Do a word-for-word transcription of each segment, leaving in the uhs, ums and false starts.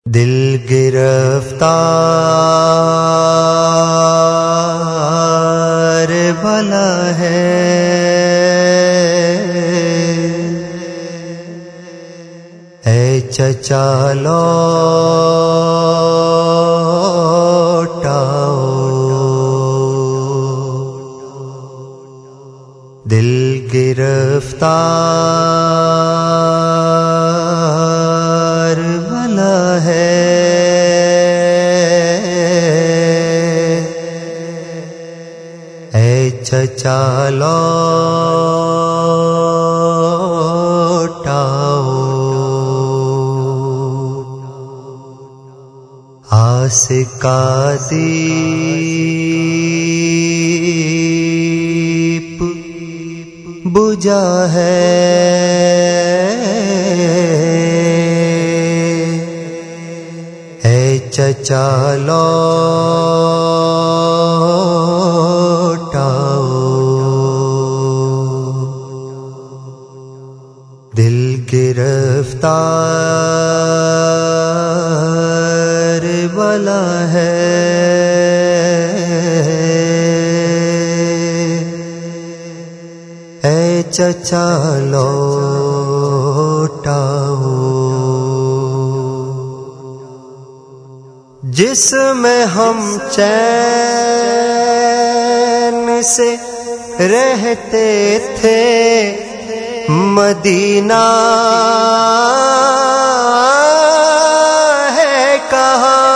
دل گرفتار بھلا ہے، اے چچا لوٹاؤ، دل گرفتار بھلا ہے، اے چچا لوٹاؤ، آس کا دیپ بجھا ہے، اے چچا لوٹاؤ، دل گرفتار بھلا ہے، اے چچا لوٹاؤ، جس میں ہم چین سے رہتے تھے، مدینہ ہے کہاں،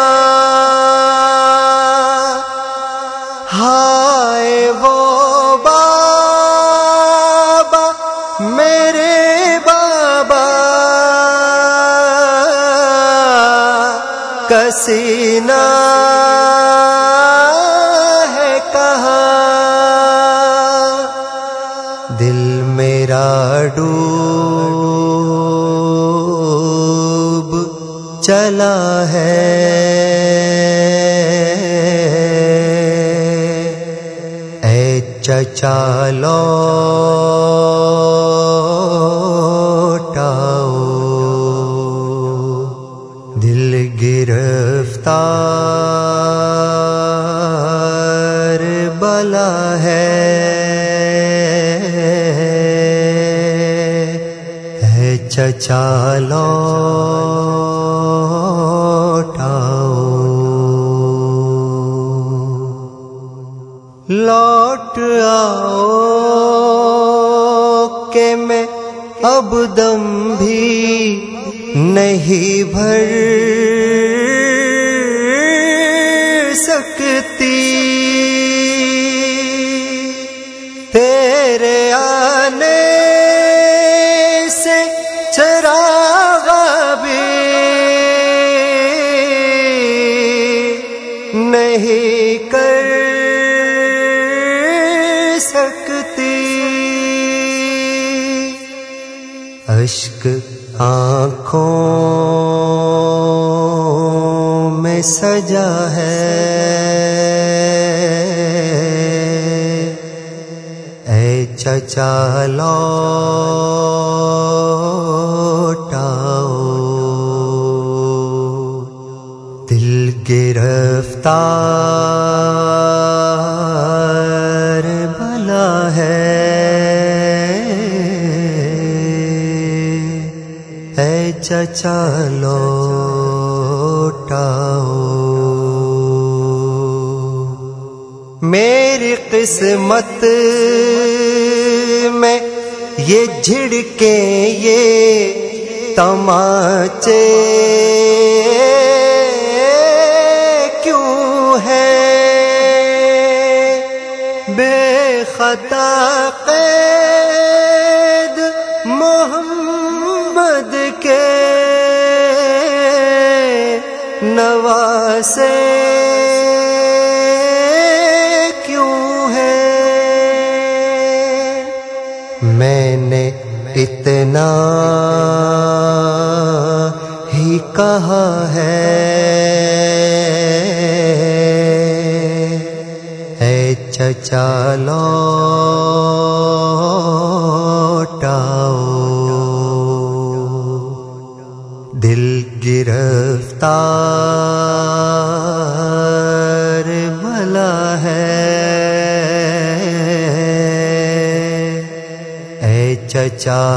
ہائے وہ بابا میرے بابا کا سینہ ہے کہاں، دل میرا ڈوب چلا ہے، اے چچا لوٹاؤ، دل گرفتار بھلا ہے، اے چچا لوٹاؤ، لوٹ آؤ کہ میں اب دم بھی نہیں بھر سکتی، تیرے آنے سے چراغ بھی نہیں کر سکتی، اشک آنکھوں میں سجا ہے، اے چچا لوٹاؤ، دل گرفتار بھلا ہے، اے چچا لوٹاؤ، میری قسمت میں یہ جھڑکیں یہ تماچے کیوں ہیں، بے خطا قید محمد کے نواسے کیوں ہیں، میں نے اتنا ہی کہا ہے، اے چچا لوٹاؤ، دل گرفتار گرفتار بھلا ہے، اے چچا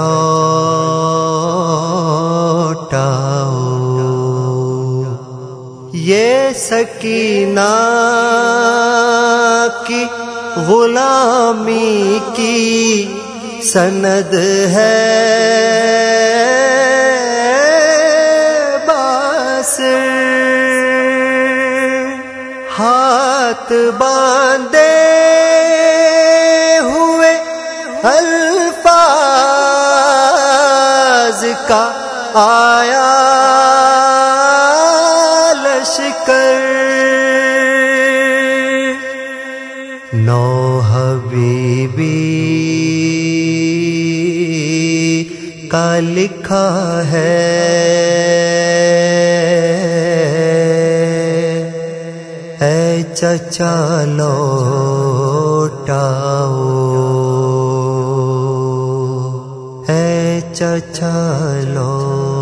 لوٹاؤ یہ سکینہ کی غلامی کی سند ہے، باسر ہاتھ باندھے ہوئے الفاظ کا آیا لشکر، نو حبیبی کا لکھا ہے، اے چچا لوٹاؤ، اے چچا لوٹاؤ۔